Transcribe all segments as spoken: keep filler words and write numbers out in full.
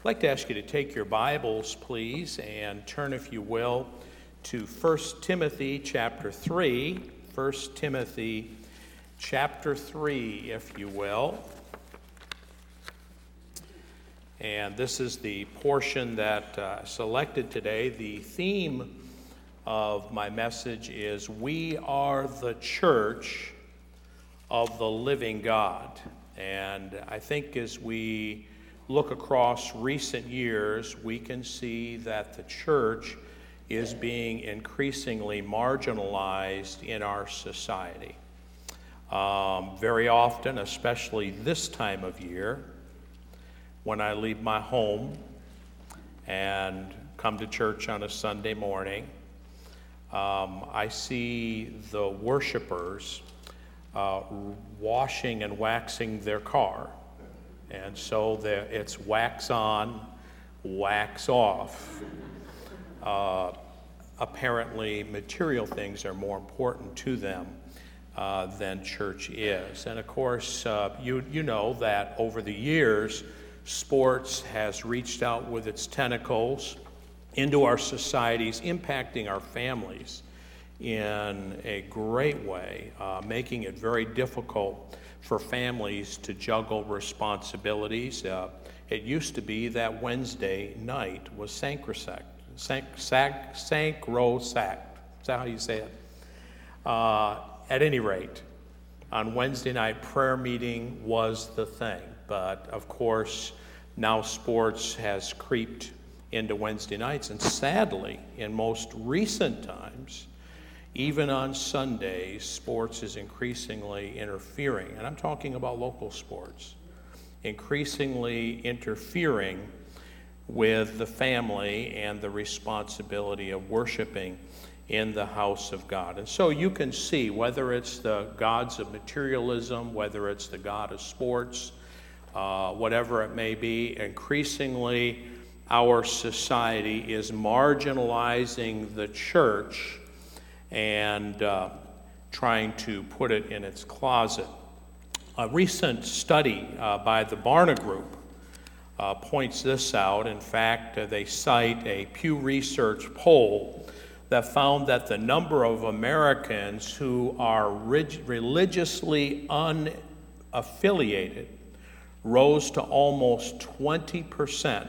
I'd like to ask you to take your Bibles, please, and turn, if you will, to First Timothy chapter three. First Timothy chapter three, if you will. And this is the portion that uh, selected today. The theme of my message is We Are the Church of the Living God. And I think as we look across recent years, we can see that the church is being increasingly marginalized in our society. Um, very often, especially this time of year, when I leave my home and come to church on a Sunday morning, um, I see the worshipers uh, washing and waxing their car. And so the, it's wax on, wax off. Uh, apparently, material things are more important to them uh, than church is. And of course, uh, you, you know that over the years, sports has reached out with its tentacles into our societies, impacting our families in a great way, uh, making it very difficult for families to juggle responsibilities. Uh, it used to be that Wednesday night was sacrosanct, sank, sank, sacrosanct. Is that how you say it? Uh, at any rate, on Wednesday night, prayer meeting was the thing. But of course, now sports has creeped into Wednesday nights, and sadly, in most recent times, even on Sundays, sports is increasingly interfering, and I'm talking about local sports, increasingly interfering with the family and the responsibility of worshiping in the house of God. And so you can see, whether it's the gods of materialism, whether it's the god of sports, uh, whatever it may be, increasingly our society is marginalizing the church and uh, trying to put it in its closet. A recent study uh, by the Barna Group uh, points this out. In fact, uh, they cite a Pew Research poll that found that the number of Americans who are rig- religiously unaffiliated rose to almost twenty percent.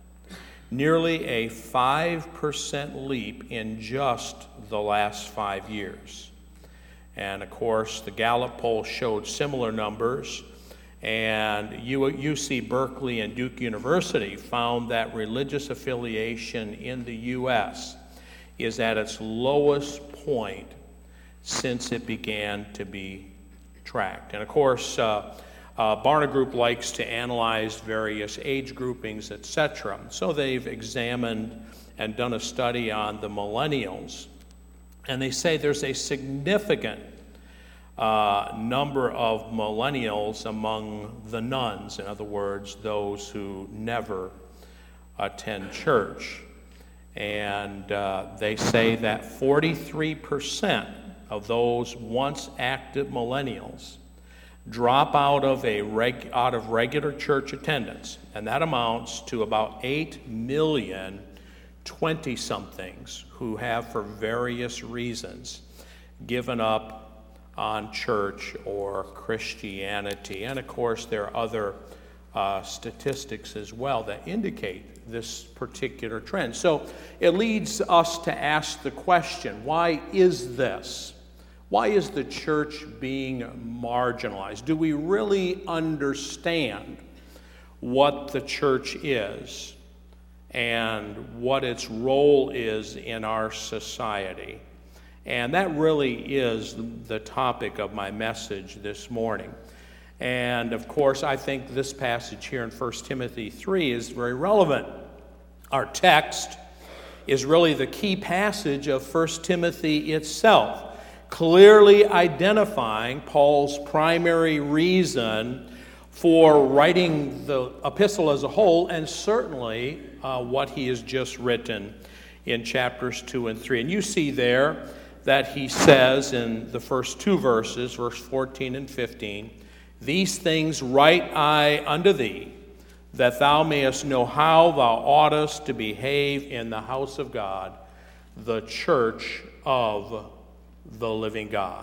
Nearly a five percent leap in just the last five years. And of course, the Gallup poll showed similar numbers, and U C Berkeley and Duke University found that religious affiliation in the U S is at its lowest point since it began to be tracked. And of course, uh, Uh, Barna Group likes to analyze various age groupings, et cetera. So they've examined and done a study on the millennials. And they say there's a significant uh, number of millennials among the nones, in other words, those who never attend church. And uh, they say that forty-three percent of those once active millennials drop out of a reg, out of regular church attendance, and that amounts to about eight million twenty-somethings who have, for various reasons, given up on church or Christianity. And of course, there are other uh, statistics as well that indicate this particular trend. So it leads us to ask the question, why is this? Why is the church being marginalized? Do we really understand what the church is and what its role is in our society? And that really is the topic of my message this morning. And of course, I think this passage here in First Timothy three is very relevant. Our text is really the key passage of First Timothy itself, clearly identifying Paul's primary reason for writing the epistle as a whole, and certainly uh, what he has just written in chapters two and three. And you see there that he says in the first two verses, verse fourteen and fifteen, "These things write I unto thee, that thou mayest know how thou oughtest to behave in the house of God, the church of the living God.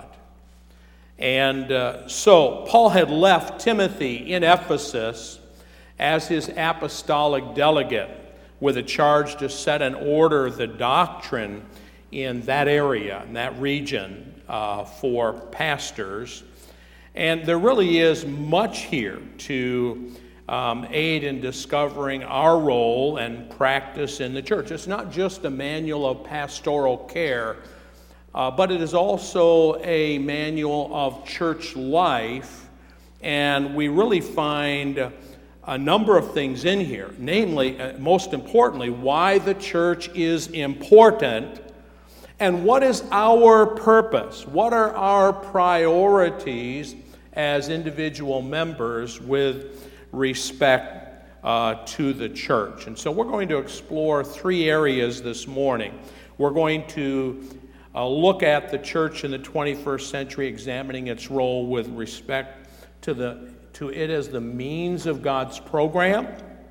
And uh, so Paul had left Timothy in Ephesus as his apostolic delegate with a charge to set in order the doctrine in that area, in that region, uh, for pastors. And there really is much here to um, aid in discovering our role and practice in the church. It's not just a manual of pastoral care, uh, but it is also a manual of church life. And we really find a number of things in here, namely, uh, most importantly, why the church is important and what is our purpose. What are our priorities as individual members with respect uh, to the church? And so we're going to explore three areas this morning. We're going to uh, look at the church in the twenty-first century, examining its role with respect to the to it as the means of God's program,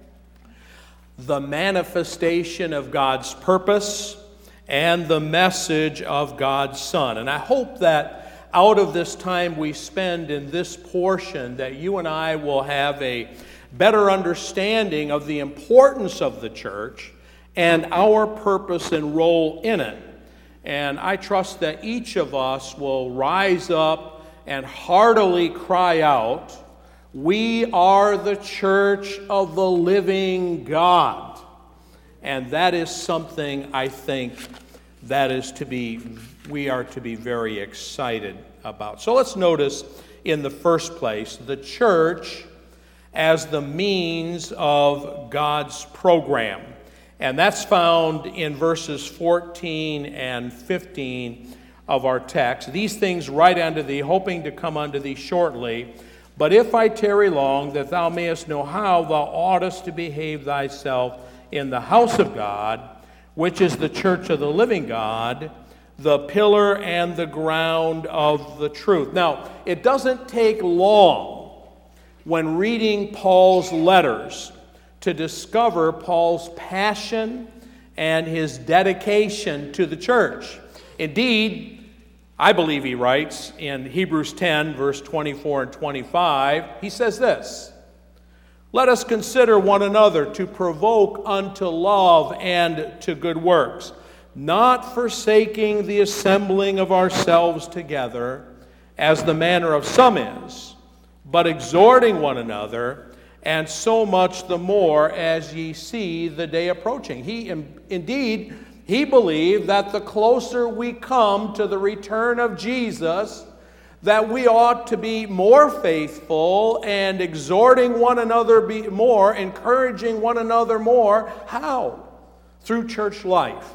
the manifestation of God's purpose, and the message of God's Son. And I hope that out of this time we spend in this portion, that you and I will have a better understanding of the importance of the church and our purpose and role in it. And I trust that each of us will rise up and heartily cry out, "We are the church of the living God." And that is something I think that is to be, we are to be very excited about. So let's notice in the first place, the church as the means of God's program. And that's found in verses fourteen and fifteen of our text. "These things write unto thee, hoping to come unto thee shortly. But if I tarry long, that thou mayest know how thou oughtest to behave thyself in the house of God, which is the church of the living God, the pillar and the ground of the truth." Now, it doesn't take long when reading Paul's letters to discover Paul's passion and his dedication to the church. Indeed, I believe he writes in Hebrews ten, verse twenty-four and twenty-five, he says this, "Let us consider one another to provoke unto love and to good works, not forsaking the assembling of ourselves together, as the manner of some is, but exhorting one another, and so much the more as ye see the day approaching." He, indeed, he believed that the closer we come to the return of Jesus, that we ought to be more faithful and exhorting one another be more, encouraging one another more. How? Through church life,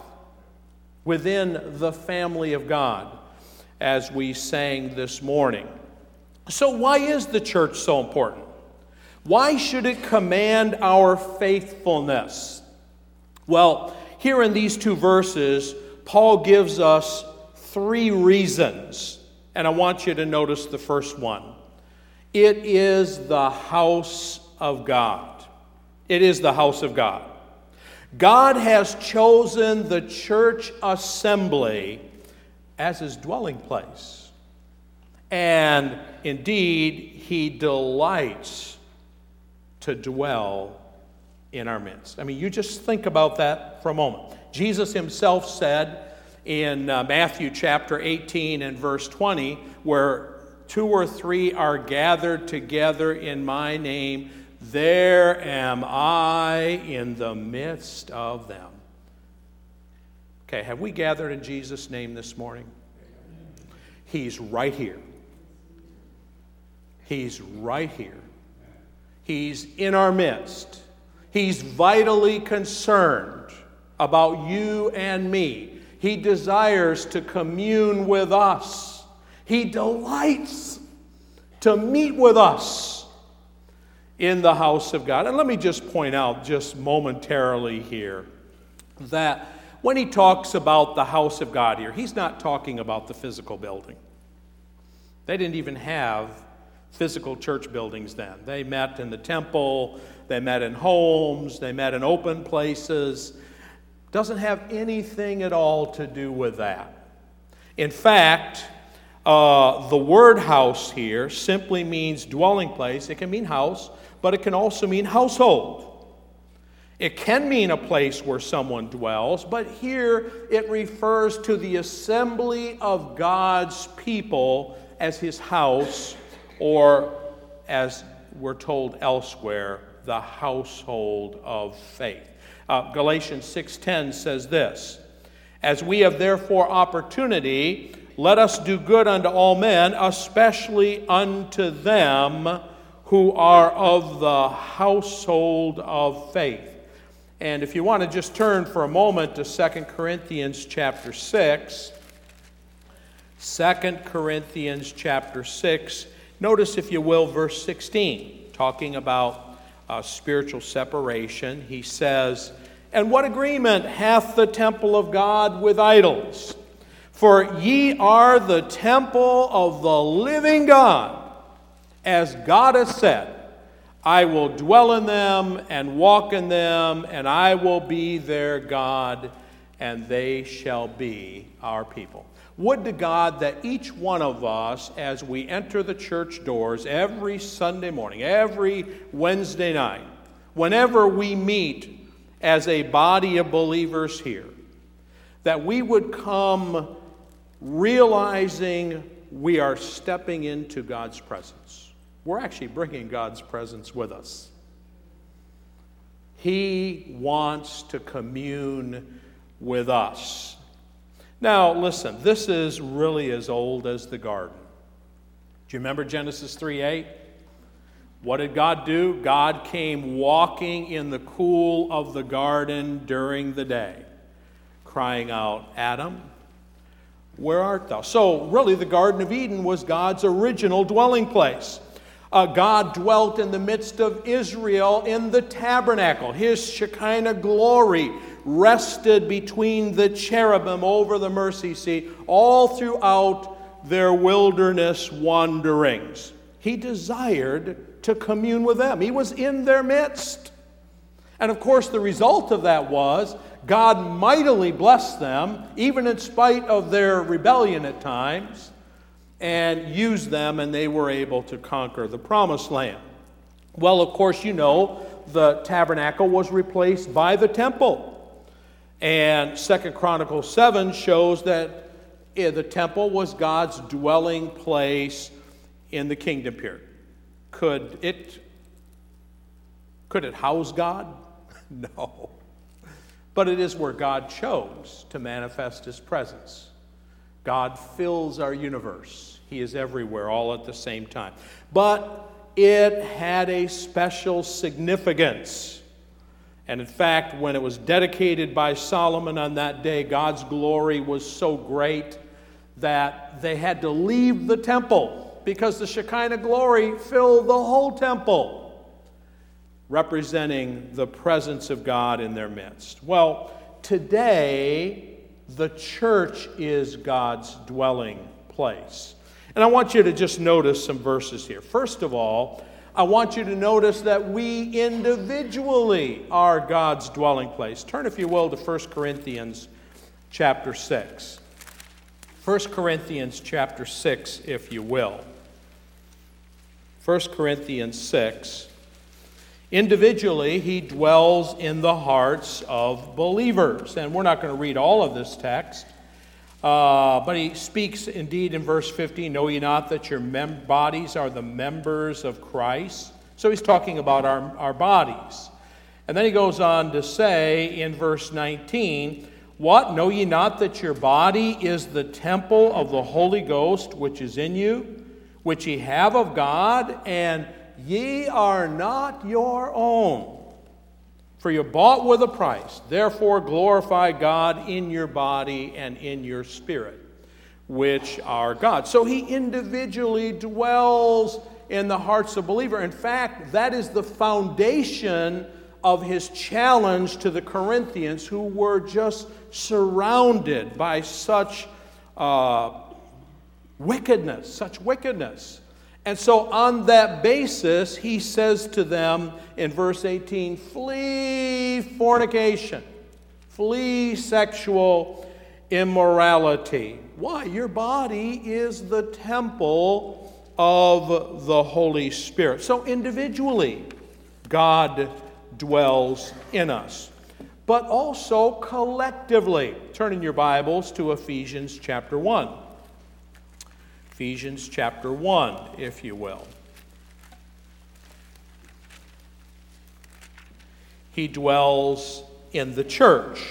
within the family of God, as we sang this morning. So why is the church so important? Why should it command our faithfulness? Well, here in these two verses, Paul gives us three reasons. And I want you to notice the first one. It is the house of God. It is the house of God. God has chosen the church assembly as his dwelling place. And indeed, he delights to dwell in our midst. I mean, you just think about that for a moment. Jesus himself said in uh, Matthew chapter eighteen and verse twenty, where two or three are gathered together in my name, there am I in the midst of them. Okay, have we gathered in Jesus' name this morning? He's right here. He's right here. He's in our midst. He's vitally concerned about you and me. He desires to commune with us. He delights to meet with us in the house of God. And let me just point out just momentarily here that when he talks about the house of God here, he's not talking about the physical building. They didn't even have physical church buildings then. They met in the temple, they met in homes, they met in open places. Doesn't have anything at all to do with that. In fact, uh, the word house here simply means dwelling place. It can mean house, but it can also mean household. It can mean a place where someone dwells, but here it refers to the assembly of God's people as his house, or as we're told elsewhere, the household of faith. Uh, Galatians six ten says this, "As we have therefore opportunity, let us do good unto all men, especially unto them who are of the household of faith." And if you want to just turn for a moment to Second Corinthians chapter six, Second Corinthians chapter six, notice, if you will, verse sixteen, talking about uh, spiritual separation. He says, "And what agreement hath the temple of God with idols? For ye are the temple of the living God, as God has said, I will dwell in them and walk in them, and I will be their God, and they shall be our people." Would to God that each one of us, as we enter the church doors every Sunday morning, every Wednesday night, whenever we meet as a body of believers here, that we would come realizing we are stepping into God's presence. We're actually bringing God's presence with us. He wants to commune with us. Now, listen, this is really as old as the garden. Do you remember Genesis three eight? What did God do? God came walking in the cool of the garden during the day, crying out, "Adam, where art thou?" So, really, the Garden of Eden was God's original dwelling place. Uh, God dwelt in the midst of Israel in the tabernacle. His Shekinah glory rested between the cherubim over the mercy seat all throughout their wilderness wanderings. He desired to commune with them. He was in their midst. And of course, the result of that was God mightily blessed them, even in spite of their rebellion at times, and used them, and they were able to conquer the promised land. Well, of course, you know, the tabernacle was replaced by the temple. And Second Chronicles seven shows that the temple was God's dwelling place in the kingdom period. Could it, could it house God? No. But it is where God chose to manifest his presence. God fills our universe. He is everywhere, all at the same time. But it had a special significance. And in fact, when it was dedicated by Solomon on that day, God's glory was so great that they had to leave the temple because the Shekinah glory filled the whole temple, representing the presence of God in their midst. Well, today, the church is God's dwelling place. And I want you to just notice some verses here. First of all, I want you to notice that we individually are God's dwelling place. Turn, if you will, to First Corinthians chapter six. First Corinthians chapter six, if you will. First Corinthians six. Individually, he dwells in the hearts of believers. And we're not going to read all of this text. Uh, but he speaks indeed in verse fifteen, "Know ye not that your mem- bodies are the members of Christ?" So he's talking about our, our bodies. And then he goes on to say in verse nineteen, "What? Know ye not that your body is the temple of the Holy Ghost which is in you, which ye have of God, and ye are not your own? For you're bought with a price. Therefore glorify God in your body and in your spirit, which are God." So he individually dwells in the hearts of believers. In fact, that is the foundation of his challenge to the Corinthians, who were just surrounded by such uh, wickedness, such wickedness. And so on that basis, he says to them in verse eighteen, flee fornication, flee sexual immorality. Why? Your body is the temple of the Holy Spirit. So individually, God dwells in us, but also collectively. Turn in your Bibles to Ephesians chapter one. Ephesians chapter one, if you will. He dwells in the church.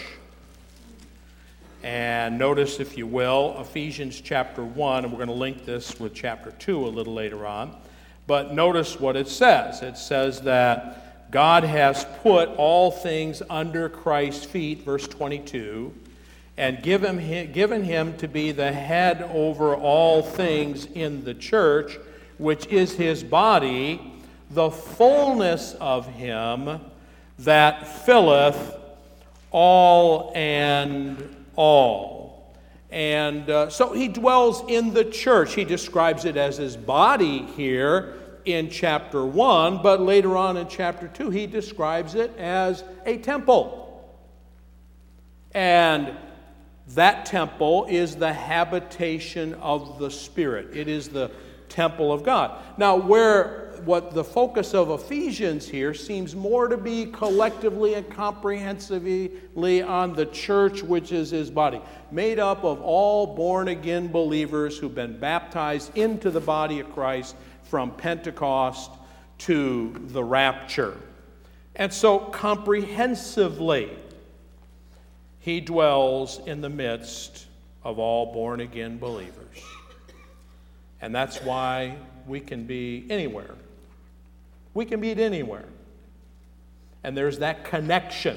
And notice, if you will, Ephesians chapter one, and we're going to link this with chapter two a little later on. But notice what it says. It says that God has put all things under Christ's feet, verse twenty-two, and given him, given him to be the head over all things in the church, which is his body, the fullness of him that filleth all and all. And uh, so he dwells in the church. He describes it as his body here in chapter one, but later on in chapter two, he describes it as a temple. And that temple is the habitation of the Spirit. It is the temple of God. Now, where what the focus of Ephesians here seems more to be collectively and comprehensively on the church, which is his body, made up of all born-again believers who've been baptized into the body of Christ from Pentecost to the rapture. And so comprehensively, he dwells in the midst of all born-again believers. And that's why we can be anywhere. We can be anywhere. And there's that connection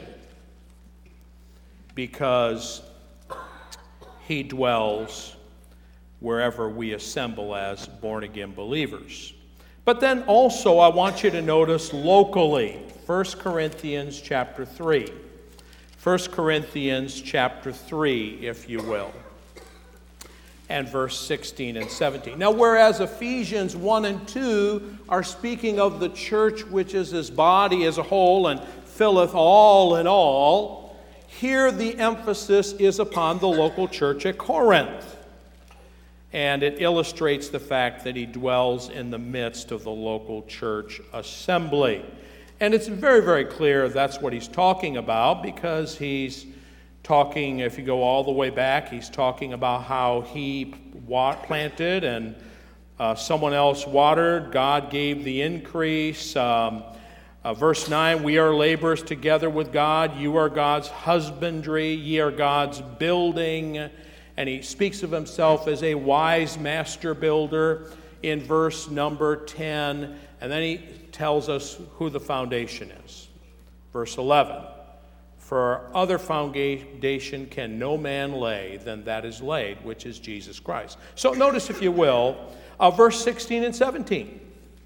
because he dwells wherever we assemble as born-again believers. But then also I want you to notice locally, First Corinthians chapter three. First Corinthians chapter three, if you will, and verse sixteen and seventeen. Now, whereas Ephesians one and two are speaking of the church, which is his body as a whole and filleth all in all, here the emphasis is upon the local church at Corinth. And it illustrates the fact that he dwells in the midst of the local church assembly. And it's very, very clear that's what he's talking about, because he's talking, if you go all the way back, he's talking about how he planted and uh, someone else watered. God gave the increase. Um, uh, verse nine, we are laborers together with God. You are God's husbandry. Ye are God's building. And he speaks of himself as a wise master builder in verse number ten. And then he tells us who the foundation is. Verse eleven. For other foundation can no man lay than that is laid, which is Jesus Christ. So notice, if you will, uh, verse sixteen and seventeen.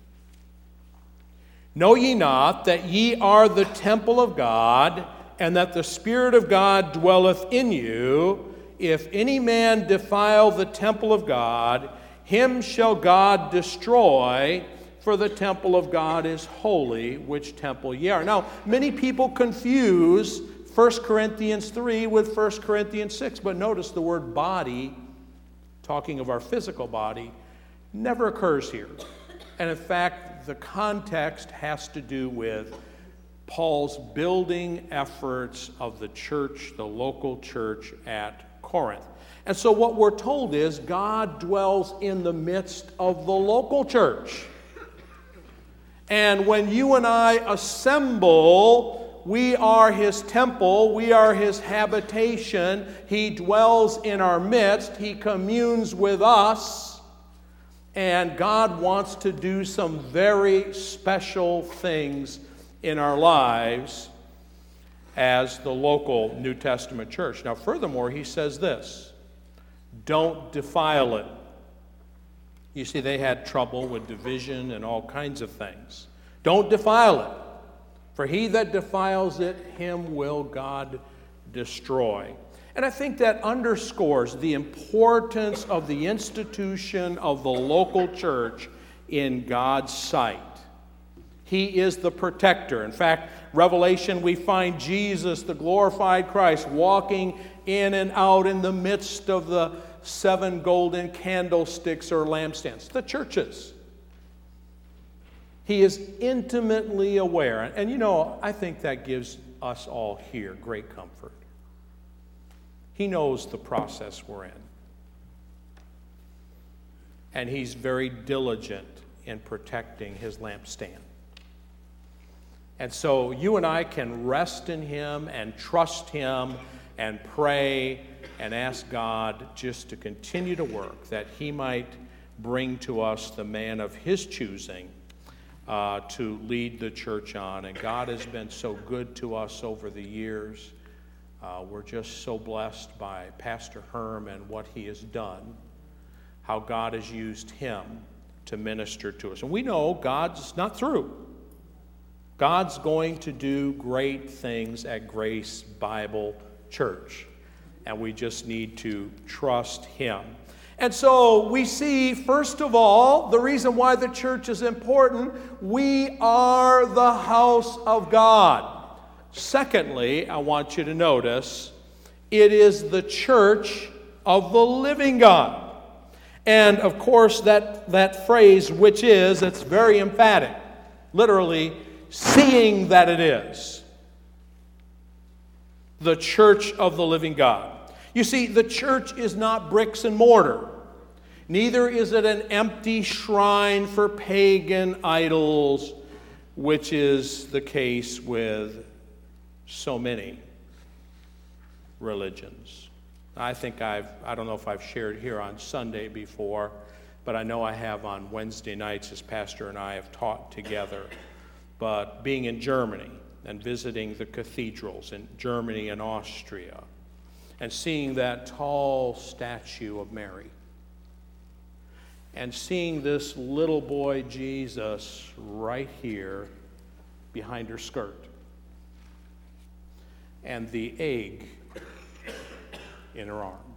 Know ye not that ye are the temple of God, and that the Spirit of God dwelleth in you? If any man defile the temple of God, him shall God destroy, for the temple of God is holy, which temple ye are. Now, many people confuse First Corinthians three with First Corinthians six, but notice the word body, talking of our physical body, never occurs here. And in fact, the context has to do with Paul's building efforts of the church, the local church at Corinth. And so what we're told is God dwells in the midst of the local church. And when you and I assemble, we are his temple, we are his habitation. He dwells in our midst, he communes with us, and God wants to do some very special things in our lives as the local New Testament church. Now, furthermore, he says this: don't defile it. You see, they had trouble with division and all kinds of things. Don't defile it. For he that defiles it, him will God destroy. And I think that underscores the importance of the institution of the local church in God's sight. He is the protector. In fact, Revelation, we find Jesus, the glorified Christ, walking in and out in the midst of the seven golden candlesticks or lampstands, the churches. He is intimately aware. And you know, I think that gives us all here great comfort. He knows the process we're in. And he's very diligent in protecting his lampstand. And so you and I can rest in him and trust him and pray and ask God just to continue to work, that he might bring to us the man of his choosing uh, to lead the church on. And God has been so good to us over the years. Uh, we're just so blessed by Pastor Herm and what he has done, how God has used him to minister to us. And we know God's not through. God's going to do great things at Grace Bible Church, and we just need to trust him. And so we see, first of all, the reason why the church is important: we are the house of God. Secondly, I want you to notice, it is the church of the living God. And of course, that, that phrase, which is, it's very emphatic. Literally, seeing that it is the church of the living God. You see, the church is not bricks and mortar. Neither is it an empty shrine for pagan idols, which is the case with so many religions. I think I've, I don't know if I've shared here on Sunday before, but I know I have on Wednesday nights as Pastor and I have taught together. But being in Germany and visiting the cathedrals in Germany and Austria and seeing that tall statue of Mary and seeing this little boy Jesus right here behind her skirt and the egg in her arms.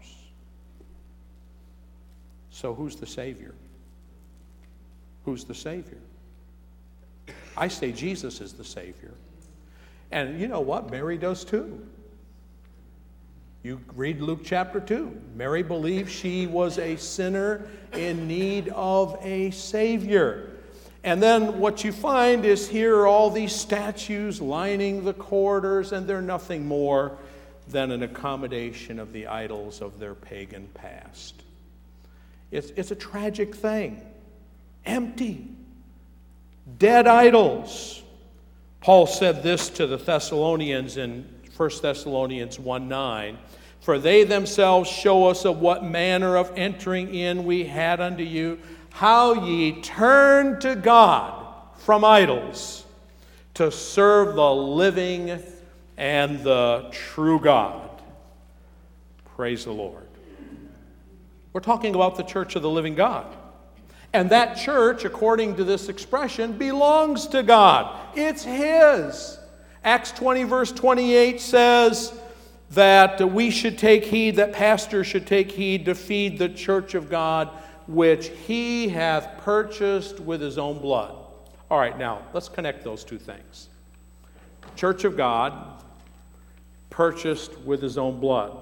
So who's the Savior? Who's the Savior? I say Jesus is the Savior. And you know what? Mary does too. You read Luke chapter two. Mary believed she was a sinner in need of a Savior. And then what you find is here are all these statues lining the corridors, and they're nothing more than an accommodation of the idols of their pagan past. It's, it's a tragic thing. Empty. Dead idols. Paul said this to the Thessalonians in First Thessalonians one nine. For they themselves show us of what manner of entering in we had unto you, how ye turned to God from idols to serve the living and the true God. Praise the Lord. We're talking about the church of the living God. And that church, according to this expression, belongs to God. It's His. Acts twenty, verse twenty-eight says that we should take heed, that pastors should take heed to feed the church of God, which He hath purchased with His own blood. All right, now, let's connect those two things. Church of God, purchased with His own blood.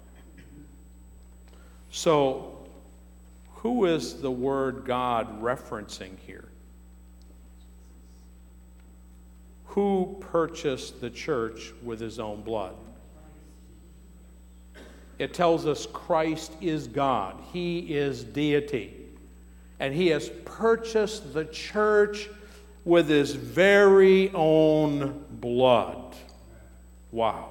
So, who is the word God referencing here? Who purchased the church with His own blood? It tells us Christ is God. He is deity. And He has purchased the church with His very own blood. Wow.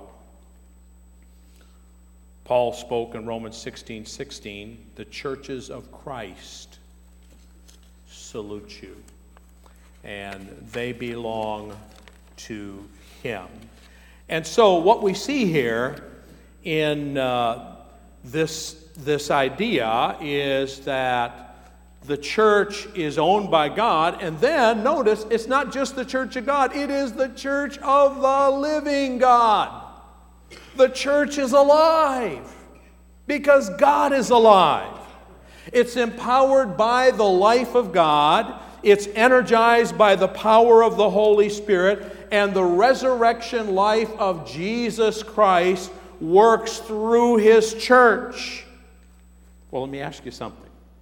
Paul spoke in Romans sixteen sixteen, the churches of Christ salute you. And they belong to Him. And so what we see here in uh, this, this idea is that the church is owned by God, and then notice it's not just the church of God, it is the church of the living God. The church is alive because God is alive. It's empowered by the life of God. It's energized by the power of the Holy Spirit, and the resurrection life of Jesus Christ works through His church. Well, let me ask you something.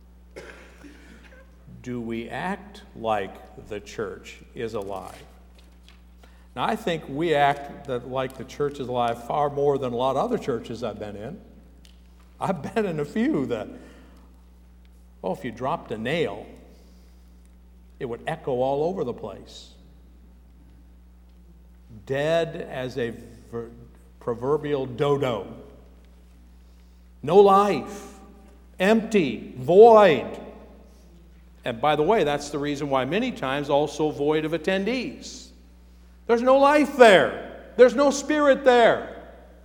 Do we act like the church is alive? Now, I think we act that like the church is alive far more than a lot of other churches I've been in. I've been in a few that, well, if you dropped a nail, it would echo all over the place. Dead as a ver- proverbial dodo. No life. Empty. Void. And by the way, that's the reason why many times also void of attendees. There's no life there. There's no spirit there.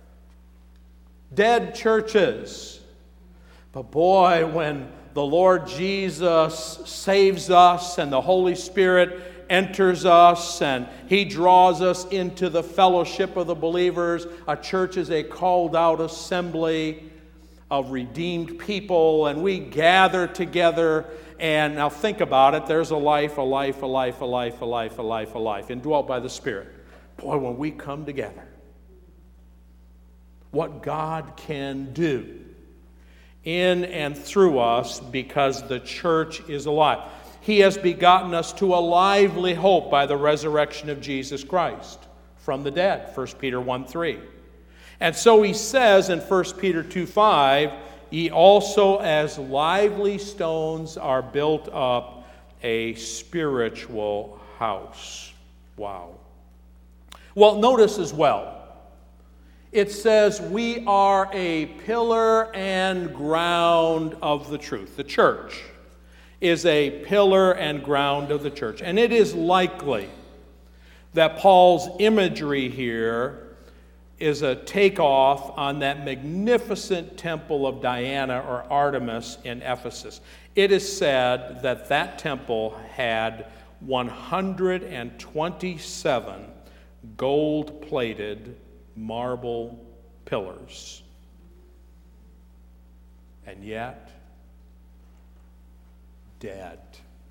Dead churches. But boy, when the Lord Jesus saves us and the Holy Spirit enters us and He draws us into the fellowship of the believers, a church is a called out assembly of redeemed people, and we gather together. And now think about it. There's a life, a life, a life, a life, a life, a life, a life, indwelt by the Spirit. Boy, when we come together, what God can do in and through us because the church is alive. He has begotten us to a lively hope by the resurrection of Jesus Christ from the dead, First Peter one three. And so he says in First Peter two five, ye also as lively stones are built up a spiritual house. Wow. Well, notice as well, it says we are a pillar and ground of the truth. The church is a pillar and ground of the church. And it is likely that Paul's imagery here is a takeoff on that magnificent temple of Diana or Artemis in Ephesus. It is said that that temple had one hundred twenty-seven gold-plated marble pillars. And yet, dead.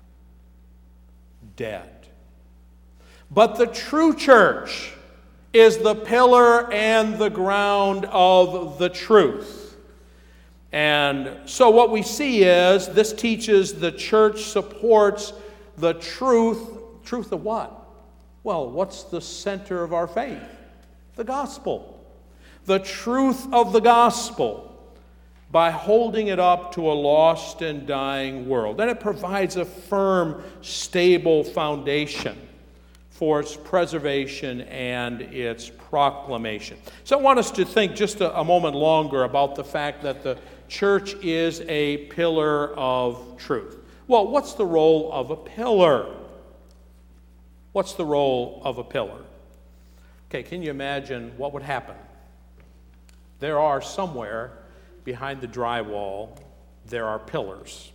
Dead. But the true church is the pillar and the ground of the truth. And so what we see is this teaches the church supports the truth. Truth of what? Well, what's the center of our faith? The gospel. The truth of the gospel by holding it up to a lost and dying world. And it provides a firm, stable foundation for its preservation and its proclamation. So I want us to think just a, a moment longer about the fact that the church is a pillar of truth. Well, what's the role of a pillar? What's the role of a pillar? Okay, can you imagine what would happen? There are somewhere behind the drywall, there are pillars.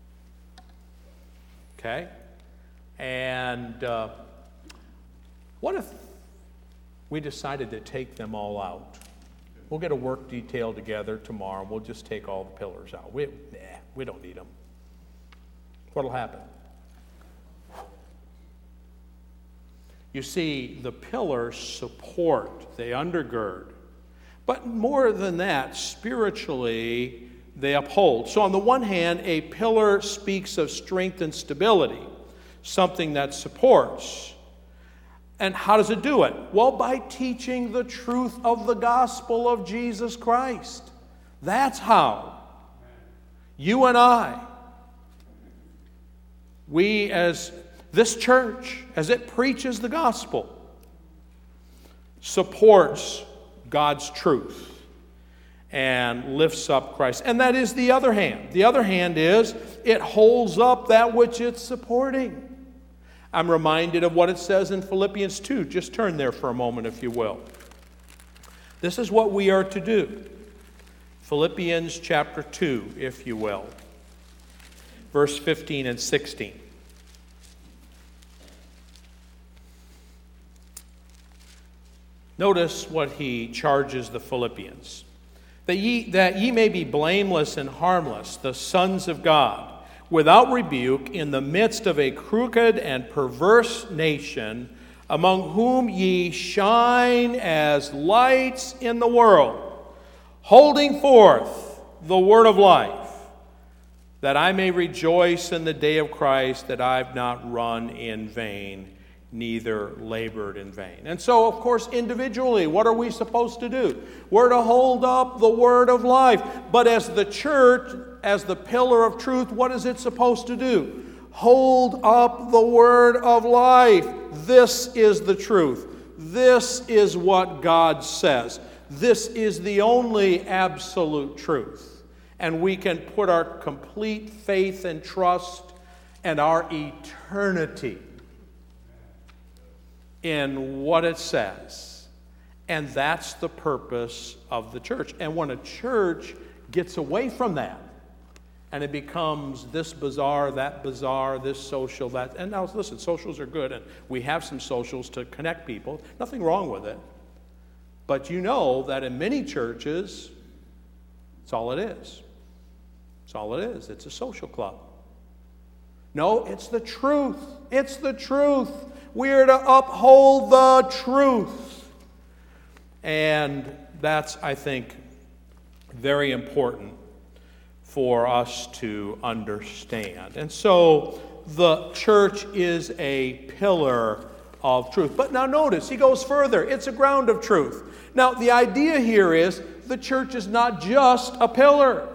Okay? And uh, what if we decided to take them all out? We'll get a work detail together tomorrow, and we'll just take all the pillars out. We, nah, we don't need them. What'll happen? You see, the pillars support, they undergird. But more than that, spiritually, they uphold. So on the one hand, a pillar speaks of strength and stability, something that supports. And how does it do it? Well, by teaching the truth of the gospel of Jesus Christ. That's how. You and I, we as this church, as it preaches the gospel, supports God's truth and lifts up Christ. And that is the other hand. The other hand is it holds up that which it's supporting. I'm reminded of what it says in Philippians two. Just turn there for a moment, if you will. This is what we are to do. Philippians chapter two, if you will. Verse fifteen and sixteen. Notice what he charges the Philippians. That ye, that ye may be blameless and harmless, the sons of God, without rebuke, in the midst of a crooked and perverse nation, among whom ye shine as lights in the world, holding forth the word of life, that I may rejoice in the day of Christ, that I've not run in vain, neither labored in vain. And so, of course, individually, what are we supposed to do? We're to hold up the word of life. But as the church, as the pillar of truth, what is it supposed to do? Hold up the word of life. This is the truth. This is what God says. This is the only absolute truth. And we can put our complete faith and trust and our eternity in what it says. And that's the purpose of the church. And when a church gets away from that, and it becomes this bizarre, that bizarre, this social, that. And now, listen, socials are good, and we have some socials to connect people. Nothing wrong with it. But you know that in many churches, it's all it is. It's all it is. It's a social club. No, it's the truth. It's the truth. We are to uphold the truth. And that's, I think, very important for us to understand. And so the church is a pillar of truth. But now notice, he goes further. It's a ground of truth. Now, the idea here is the church is not just a pillar.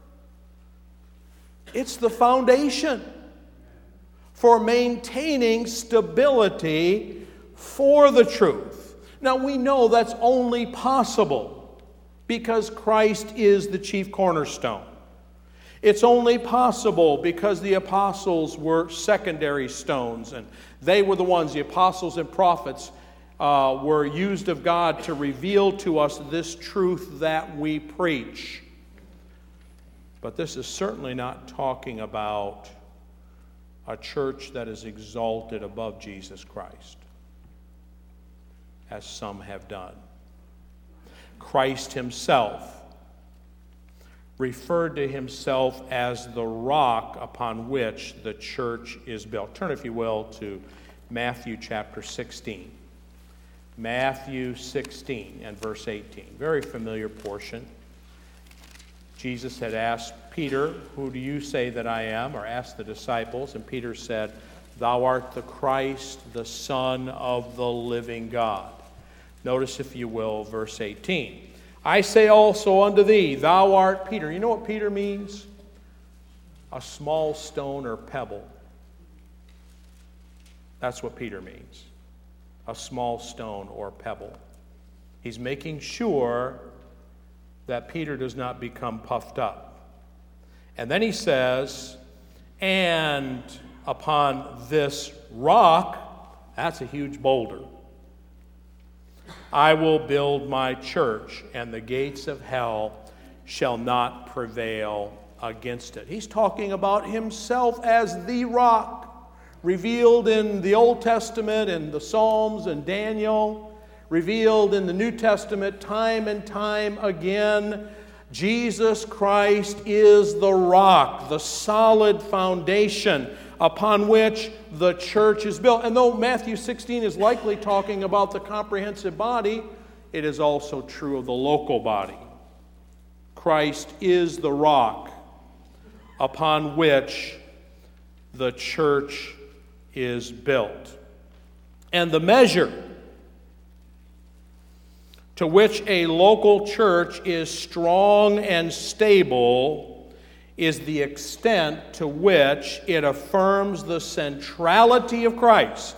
It's the foundation for maintaining stability for the truth. Now, we know that's only possible because Christ is the chief cornerstone. It's only possible because the apostles were secondary stones, and they were the ones, the apostles and prophets, uh, were used of God to reveal to us this truth that we preach. But this is certainly not talking about a church that is exalted above Jesus Christ, as some have done. Christ himself referred to himself as the rock upon which the church is built. Turn, if you will, to Matthew chapter sixteen. Matthew sixteen and verse eighteen. Very familiar portion. Jesus had asked Peter, "Who do you say that I am?" or asked the disciples, and Peter said, "Thou art the Christ, the Son of the living God." Notice, if you will, verse eighteen. "I say also unto thee, thou art Peter." You know what Peter means? A small stone or pebble. That's what Peter means. A small stone or pebble. He's making sure that Peter does not become puffed up. And then he says, "And upon this rock," that's a huge boulder, "I will build my church, and the gates of hell shall not prevail against it." He's talking about himself as the rock, revealed in the Old Testament and the Psalms and Daniel, revealed in the New Testament time and time again. Jesus Christ is the rock, the solid foundation upon which the church is built. And though Matthew sixteen is likely talking about the comprehensive body, it is also true of the local body. Christ is the rock upon which the church is built. And the measure to which a local church is strong and stable is the extent to which it affirms the centrality of Christ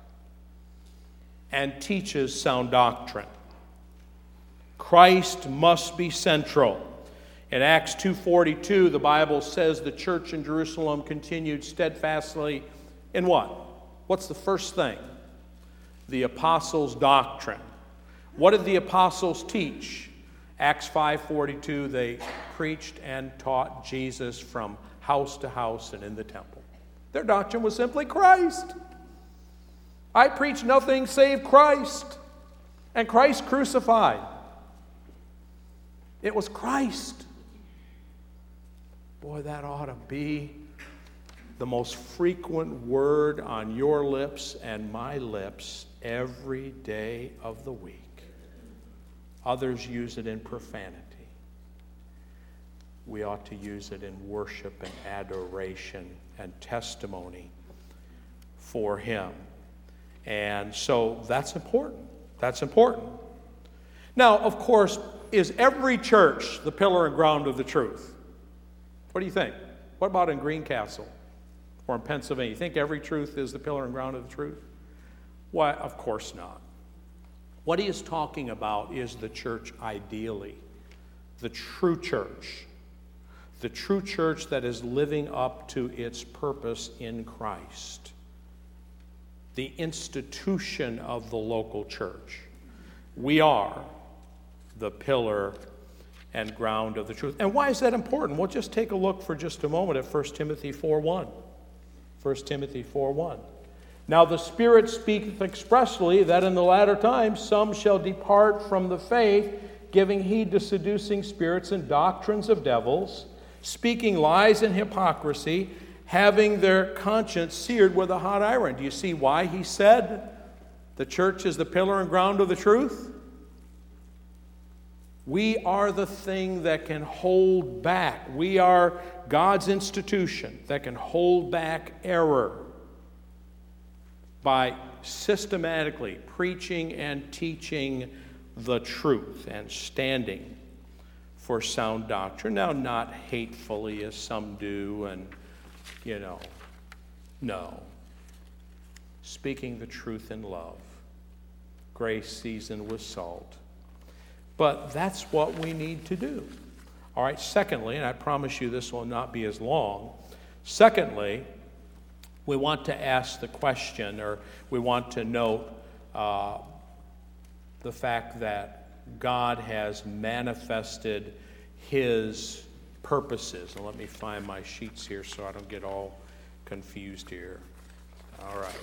and teaches sound doctrine. Christ must be central. In Acts two forty-two, the Bible says the church in Jerusalem continued steadfastly in what? What's the first thing? The apostles' doctrine. What did the apostles teach? Acts five forty-two, they preached and taught Jesus from house to house and in the temple. Their doctrine was simply Christ. I preach nothing save Christ and Christ crucified. It was Christ. Boy, that ought to be the most frequent word on your lips and my lips every day of the week. Others use it in profanity. We ought to use it in worship and adoration and testimony for Him. And so that's important. That's important. Now, of course, is every church the pillar and ground of the truth? What do you think? What about in Greencastle or in Pennsylvania? You think every truth is the pillar and ground of the truth? Why, of course not. What he is talking about is the church ideally, the true church, the true church that is living up to its purpose in Christ, the institution of the local church. We are the pillar and ground of the truth. And why is that important? Well, just take a look for just a moment at First Timothy four one. First Timothy four one. Now the Spirit speaketh expressly that in the latter times some shall depart from the faith, giving heed to seducing spirits and doctrines of devils, speaking lies and hypocrisy, having their conscience seared with a hot iron. Do you see why he said the church is the pillar and ground of the truth? We are the thing that can hold back. We are God's institution that can hold back error by systematically preaching and teaching the truth and standing for sound doctrine. Now, not hatefully as some do, and, you know, no. Speaking the truth in love, grace seasoned with salt. But that's what we need to do. All right, secondly, and I promise you this will not be as long. Secondly, we want to ask the question, or we want to note uh, the fact that God has manifested His purposes. And let me find my sheets here so I don't get all confused here. All right.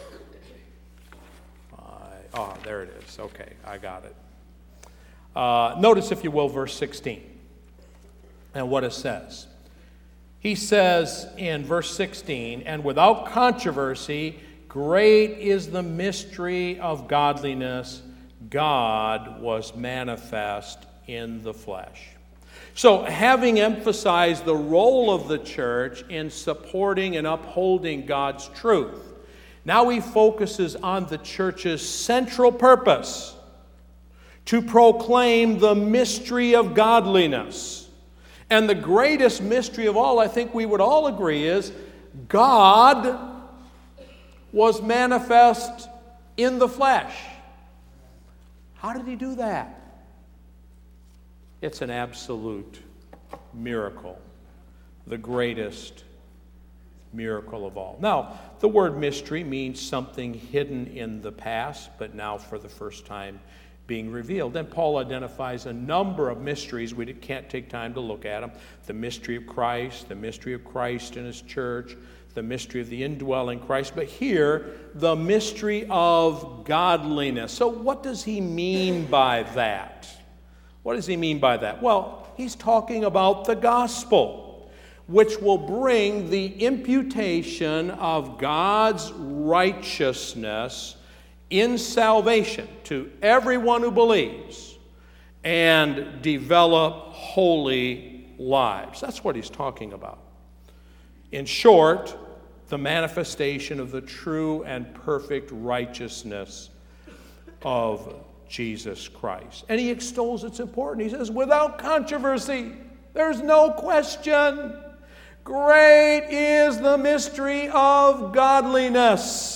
I, oh, there it is. Okay, I got it. Uh, notice, if you will, verse sixteen and what it says. He says in verse sixteen, and without controversy, great is the mystery of godliness. God was manifest in the flesh. So, having emphasized the role of the church in supporting and upholding God's truth, now he focuses on the church's central purpose, to proclaim the mystery of godliness. And the greatest mystery of all, I think we would all agree, is God was manifest in the flesh. How did he do that? It's an absolute miracle, the greatest miracle of all. Now, the word mystery means something hidden in the past, but now for the first time being revealed. And Paul identifies a number of mysteries. We can't take time to look at them. The mystery of Christ, the mystery of Christ and His church, the mystery of the indwelling Christ. But here, the mystery of godliness. So what does he mean by that? What does he mean by that? Well, he's talking about the gospel, which will bring the imputation of God's righteousness in salvation to everyone who believes and develop holy lives. That's what he's talking about. In short, the manifestation of the true and perfect righteousness of Jesus Christ. And he extols its importance. He says, without controversy, there's no question, great is the mystery of godliness.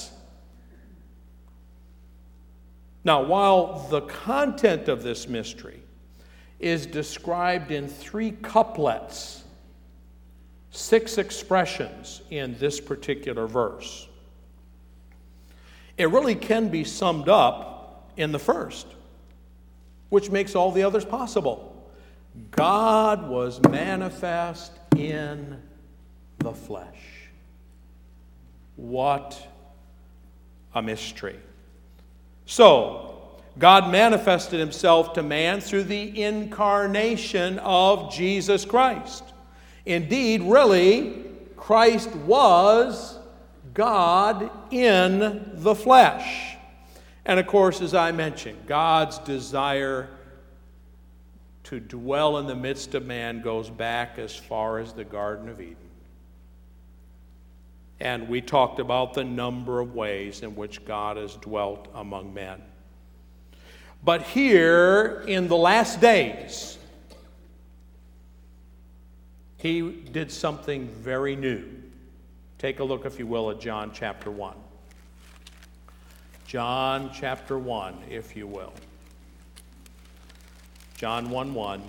Now, while the content of this mystery is described in three couplets, six expressions in this particular verse, it really can be summed up in the first, which makes all the others possible. God was manifest in the flesh. What a mystery. So, God manifested himself to man through the incarnation of Jesus Christ. Indeed, really, Christ was God in the flesh. And of course, as I mentioned, God's desire to dwell in the midst of man goes back as far as the Garden of Eden. And we talked about the number of ways in which God has dwelt among men. But here in the last days, he did something very new. Take a look, if you will, at John chapter one. John chapter one, if you will. John one one.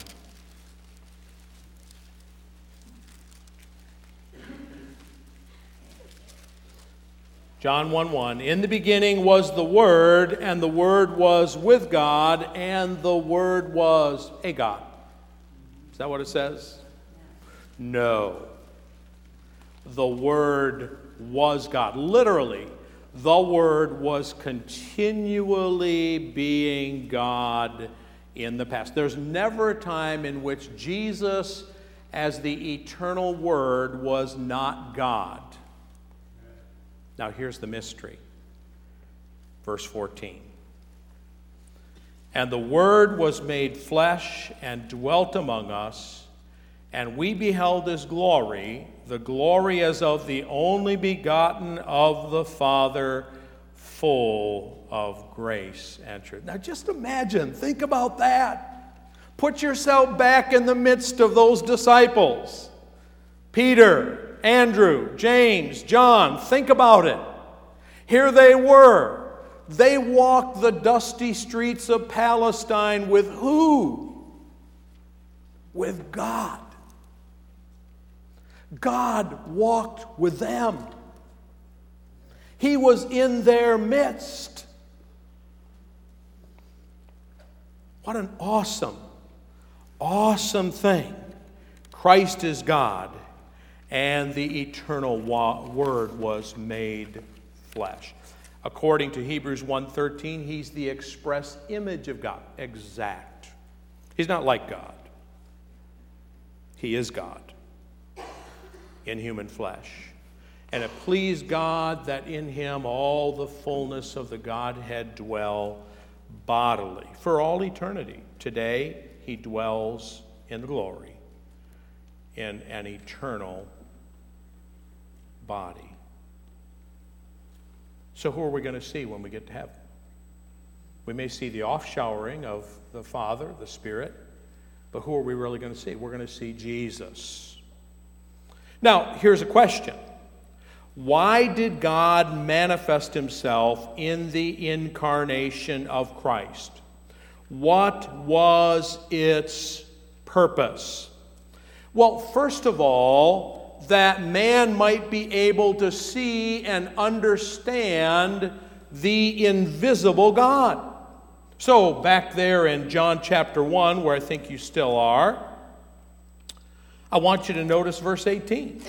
John one one. In the beginning was the Word, and the Word was with God, and the Word was a God. Is that what it says? No. The Word was God. Literally, the Word was continually being God in the past. There's never a time in which Jesus, as the eternal Word, was not God. Now here's the mystery. Verse fourteen. And the Word was made flesh and dwelt among us, and we beheld his glory, the glory as of the only begotten of the Father, full of grace and truth. Now just imagine, think about that. Put yourself back in the midst of those disciples. Peter, Andrew, James, John, think about it. Here they were. They walked the dusty streets of Palestine with who? With God. God walked with them. He was in their midst. What an awesome, awesome thing. Christ is God, and the eternal Word was made flesh. According to Hebrews one thirteen, he's the express image of God. Exact. He's not like God. He is God in human flesh. And it pleased God that in him all the fullness of the Godhead dwell bodily for all eternity. Today, he dwells in glory in an eternal body. So who are we going to see when we get to heaven? We may see the off-showering of the Father, the Spirit, but who are we really going to see? We're going to see Jesus. Now, here's a question. Why did God manifest himself in the incarnation of Christ? What was its purpose? Well, first of all, that man might be able to see and understand the invisible God. So, back there in John chapter one, where I think you still are, I want you to notice verse eighteen.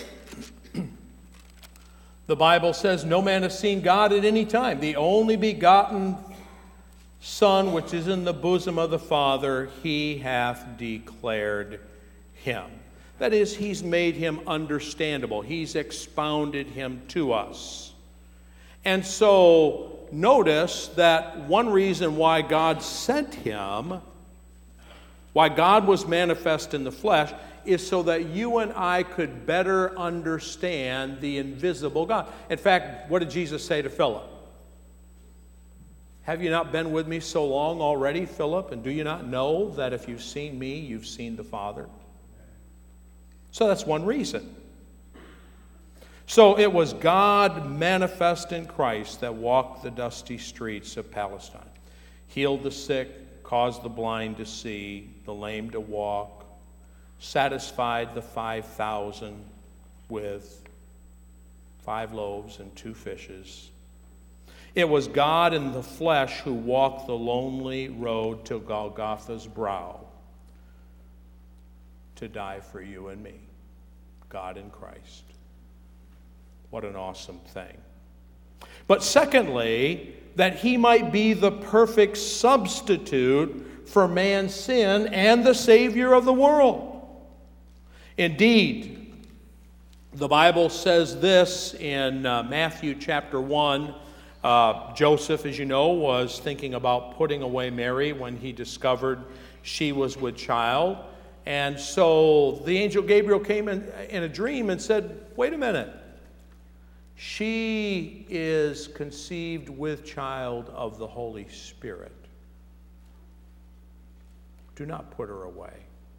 The Bible says, no man has seen God at any time. The only begotten Son, which is in the bosom of the Father, he hath declared him. That is, he's made him understandable. He's expounded him to us. And so, notice that one reason why God sent him, why God was manifest in the flesh, is so that you and I could better understand the invisible God. In fact, what did Jesus say to Philip? Have you not been with me so long already, Philip? And do you not know that if you've seen me, you've seen the Father? So that's one reason. So it was God manifest in Christ that walked the dusty streets of Palestine, healed the sick, caused the blind to see, the lame to walk, satisfied the five thousand with five loaves and two fishes. It was God in the flesh who walked the lonely road to Golgotha's brow to die for you and me. God in Christ. What an awesome thing. But secondly, that he might be the perfect substitute for man's sin and the Savior of the world. Indeed, The Bible says this in uh, Matthew chapter one. Uh, Joseph, as you know, was thinking about putting away Mary when he discovered she was with child. And so the angel Gabriel came in, in a dream and said, wait a minute. She is conceived with child of the Holy Spirit. Do not put her away.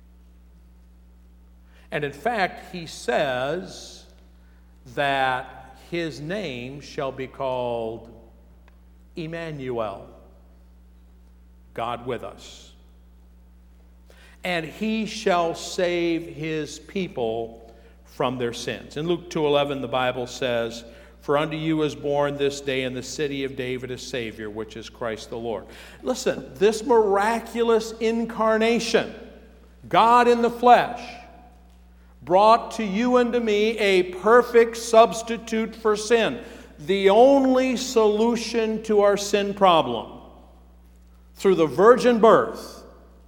And in fact, he says that his name shall be called Emmanuel, God with us. And he shall save his people from their sins. In Luke two eleven, the Bible says, for unto you is born this day in the city of David a Savior, which is Christ the Lord. Listen, this miraculous incarnation, God in the flesh, brought to you and to me a perfect substitute for sin. The only solution to our sin problem through the virgin birth.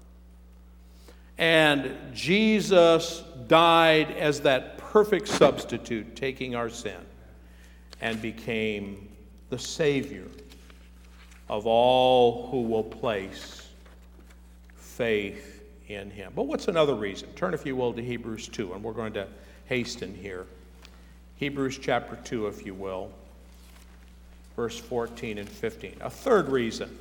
And Jesus died as that perfect substitute, taking our sin, and became the Savior of all who will place faith in him. But what's another reason? Turn, if you will, to Hebrews two, and we're going to hasten here. Hebrews chapter two, if you will, verse fourteen and fifteen. A third reason.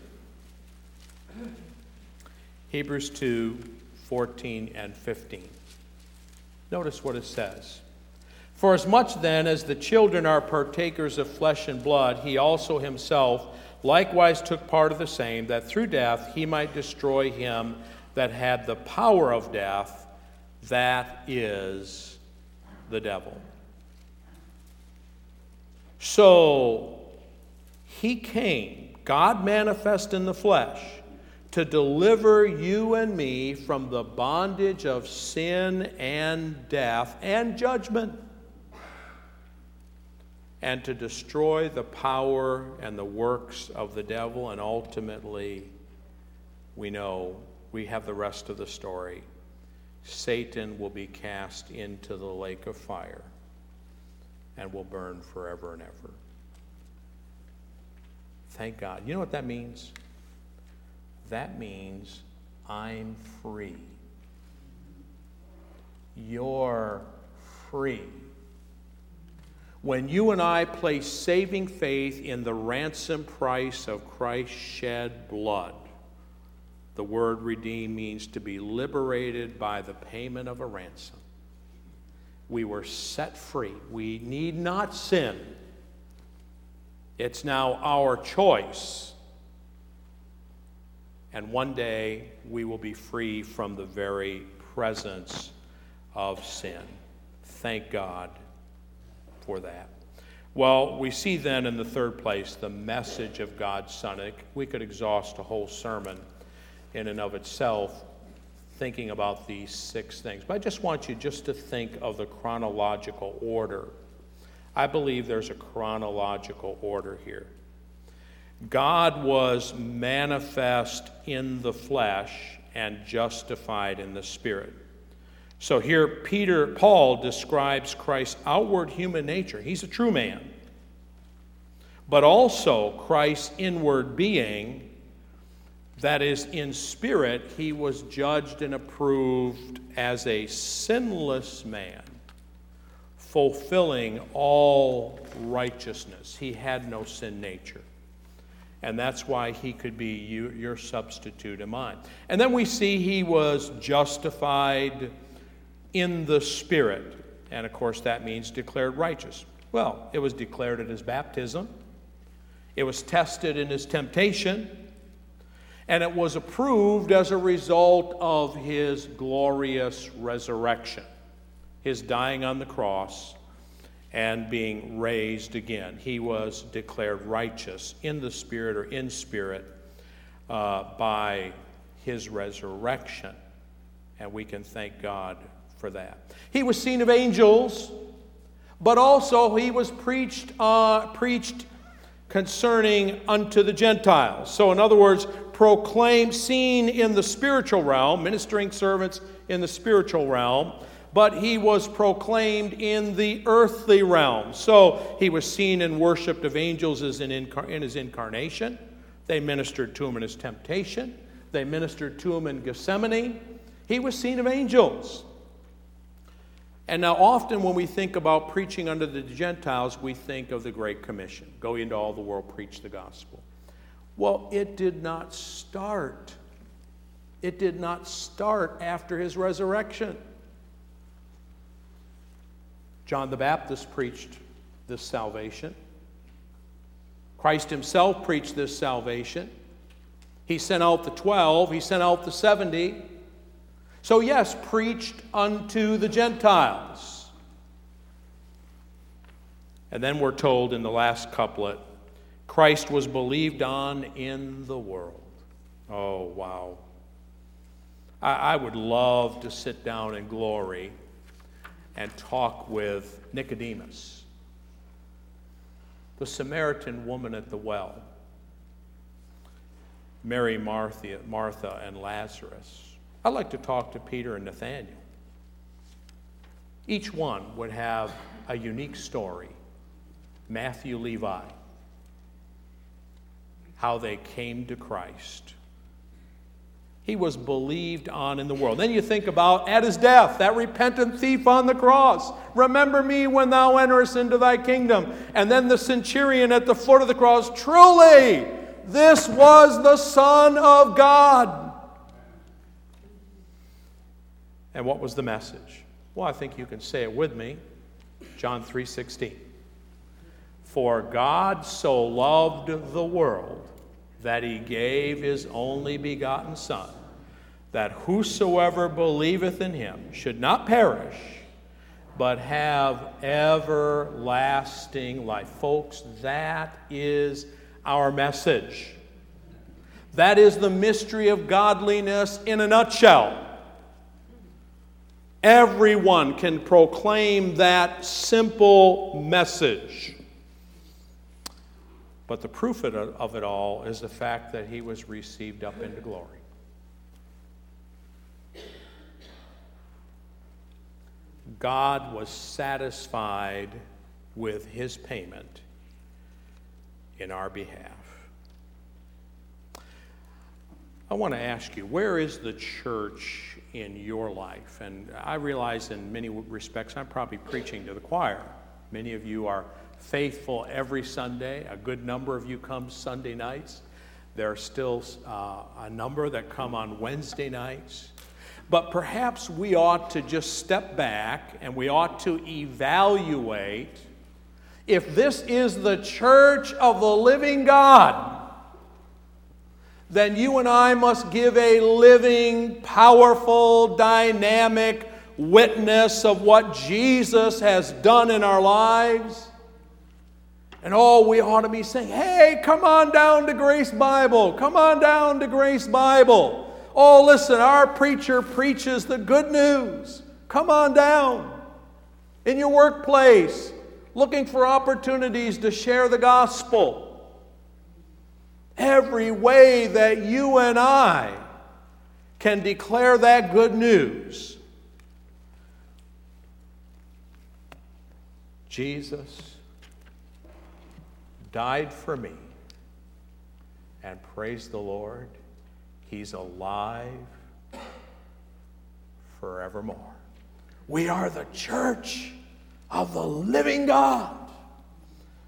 Hebrews two, fourteen and fifteen. Notice what it says. For as much then as the children are partakers of flesh and blood, he also himself likewise took part of the same, that through death he might destroy him that had the power of death, that is the devil. So he came, God manifest in the flesh, to deliver you and me from the bondage of sin and death and judgment, and to destroy the power and the works of the devil. And ultimately, we know, we have the rest of the story. Satan will be cast into the lake of fire and will burn forever and ever. Thank God. You know what that means? That means I'm free. You're free. When you and I place saving faith in the ransom price of Christ's shed blood, the word redeem means to be liberated by the payment of a ransom. We were set free. We need not sin. It's now our choice. And one day we will be free from the very presence of sin. Thank God for that. Well, we see then in the third place the message of God's Son. We could exhaust a whole sermon in and of itself thinking about these six things. But I just want you just to think of the chronological order. I believe there's a chronological order here. God was manifest in the flesh and justified in the Spirit. So here Peter, Paul describes Christ's outward human nature. He's a true man. But also Christ's inward being, that is, in spirit, he was judged and approved as a sinless man, fulfilling all righteousness. He had no sin nature. And that's why he could be you, your substitute and mine. And then we see he was justified in the Spirit. And of course that means declared righteous. Well, it was declared at his baptism. It was tested in his temptation. And it was approved as a result of his glorious resurrection. His dying on the cross and being raised again. He was declared righteous in the Spirit or in spirit uh, by his resurrection. And we can thank God for that. He was seen of angels, but also he was preached, uh, preached concerning unto the Gentiles. So in other words, proclaimed, seen in the spiritual realm, ministering servants in the spiritual realm, but he was proclaimed in the earthly realm. So he was seen and worshipped of angels as in, incar- in his incarnation. They ministered to him in his temptation. They ministered to him in Gethsemane. He was seen of angels. And now often when we think about preaching unto the Gentiles, we think of the Great Commission. Go into all the world, preach the gospel. Well, it did not start. It did not start after his resurrection. John the Baptist preached this salvation. Christ himself preached this salvation. He sent out the twelve. He sent out the seventy. So yes, preached unto the Gentiles. And then we're told in the last couplet, Christ was believed on in the world. Oh, wow. I, I would love to sit down in glory and talk with Nicodemus, the Samaritan woman at the well, Mary, Martha, Martha, and Lazarus. I'd like to talk to Peter and Nathaniel. Each one would have a unique story. Matthew, Levi, how they came to Christ. He was believed on in the world. Then you think about at his death, that repentant thief on the cross. Remember me when thou enterest into thy kingdom. And then the centurion at the foot of the cross. Truly, this was the Son of God. And what was the message? Well, I think you can say it with me. John three sixteen. For God so loved the world that he gave his only begotten Son, that whosoever believeth in him should not perish, but have everlasting life. Folks, that is our message. That is the mystery of godliness in a nutshell. Everyone can proclaim that simple message. But the proof of it all is the fact that he was received up into glory. God was satisfied with his payment in our behalf. I want to ask you, where is the church in your life? And I realize in many respects I'm probably preaching to the choir. Many of you are faithful every Sunday. A good number of you come Sunday nights. There are still uh, a number that come on Wednesday nights. But perhaps we ought to just step back and we ought to evaluate if this is the church of the living God. Then you and I must give a living, powerful, dynamic witness of what Jesus has done in our lives. And oh, we ought to be saying, hey, come on down to Grace Bible. Come on down to Grace Bible. Oh, listen, our preacher preaches the good news. Come on down. In your workplace, looking for opportunities to share the gospel. Every way that you and I can declare that good news. Jesus died for me, and praise the Lord, he's alive forevermore. We are the church of the living God.